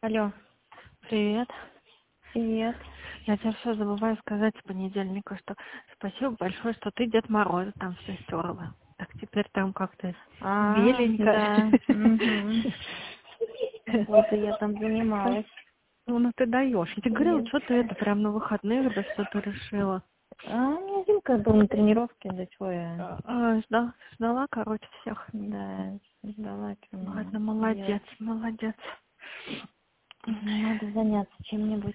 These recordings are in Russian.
Алло, Привет. привет. Я тебе все забываю сказать с понедельника, что спасибо большое, что ты Дед Мороза там все стерла. Так теперь там как-то беленько. Да. Вот и я там занималась. Ну ты даешь. Я тебе говорила, Нет. что ты это прям на выходных, да что ты решила. У меня Димка был на тренировке, да чего я. Ждала, короче, всех. Да, ждала, что мне Ладно, молодец, делать. молодец. Надо заняться чем-нибудь.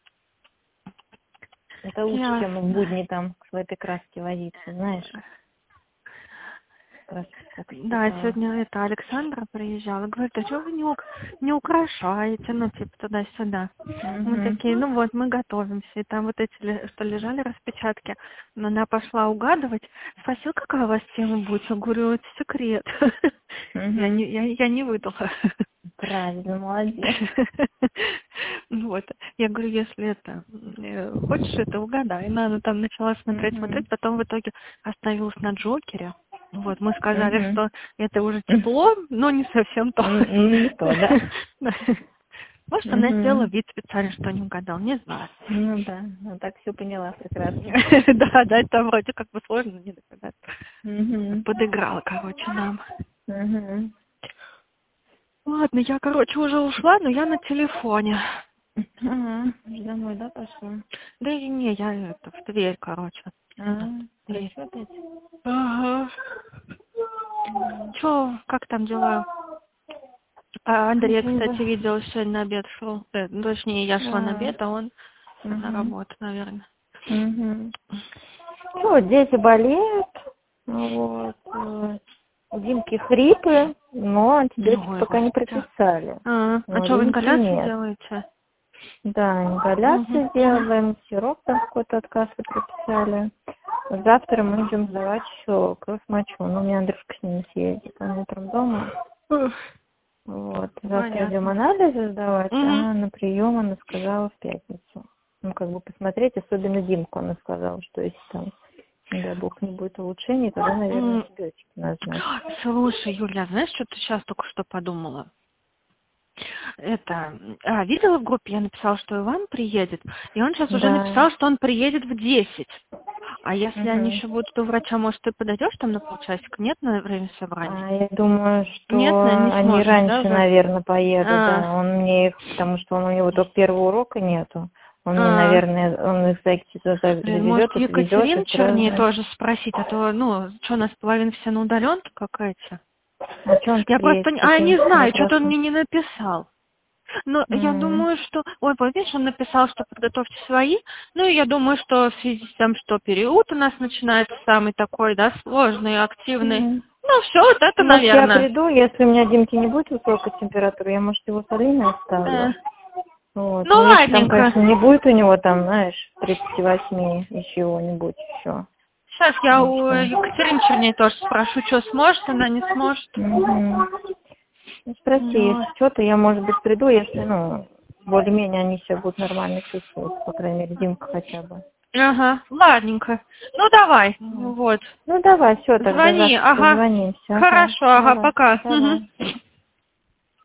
Это лучше, чем в Ясно. будни там в этой краске возиться, знаешь. Краски так Да, считала. сегодня это Александра приезжала, говорит, а что вы не украшаете, ну, типа, туда-сюда. Мы такие, ну вот, мы готовимся. И там вот эти, что лежали распечатки, но она пошла угадывать, спросила, какая у вас тема будет. Я говорю, это секрет. Я не выдала. Правильно, молодец. Вот. Я говорю, если это, хочешь это угадай. И она там начала смотреть, потом в итоге остановилась на Джокере. Вот, мы сказали, что это уже тепло, но не совсем то. Не то, да. Может, она сделала вид специально, что не угадал, не знаю. Ну да, она так все поняла прекрасно. Да, там вроде как бы сложно, не догадаться. Подыграла, короче, нам. Ладно, я, короче, уже ушла, но я на телефоне. Домой, да, пошла? Да и не, я это, в дверь, короче. Дверь опять? Ага. Чё, как там дела? Андрей, кстати, видел, сегодня на обед шел. Точнее, я шла на обед, а он на работу, наверное. Ну, дети болеют. Вот. У Димки хрипы, но антибиотики пока не прописали. А что, вы ингаляцию делаете? Да, ингаляцию делаем, сироп там какой-то от кашля прописали. Завтра мы идем сдавать еще кровь мочу. Ну, у меня Андрюшка с ним съездит, он утром дома. Вот. Завтра идем анализы сдавать, а на прием она сказала в пятницу. Ну, как бы посмотреть, особенно Димку она сказала, что если там, не дай бог, не будет улучшений, тогда, наверное, антибиотики назначат. Слушай, Юля, знаешь, что ты сейчас только что подумала? Видела в группе, я написала, что Иван приедет, и он сейчас уже написал, что он приедет в 10. А если они еще будут у врача, может, ты подойдешь там на полчасика? Нет на время собрания? Я думаю, что нет, не они сможешь, раньше, да, наверное, поедут, да. Он мне их, потому что у него только первого урока нету. Он мне, наверное, он их завезет, может, Екатерину Черней сразу... тоже спросить, а то, что у нас половина все на удаленке какая-то? А что он Я просто, не знаю, что-то он мне не написал. Но я думаю, что... Ой, видишь, он написал, что подготовьте свои. Ну, и я думаю, что в связи с тем, что период у нас начинается самый такой, да, сложный, активный. Ну, все, вот это, наверное. Я приду, если у меня Димки не будет высокой температуры, я, может, его с Алиной оставлю. Вот. Ну, ладненько. Там, конечно, не будет у него там, знаешь, 38 и чего-нибудь еще. Сейчас я у Екатерины Черней тоже спрошу, что сможет, она не сможет. Ну, спроси, если что-то, я, может быть, приду, если, более-менее они себя будут нормально чувствовать, по крайней мере, Димка хотя бы. Ага, ладненько. Ну, давай, вот. Ну, давай, все, тогда звони, завтра созвонимся. Хорошо, давай, пока. Давай.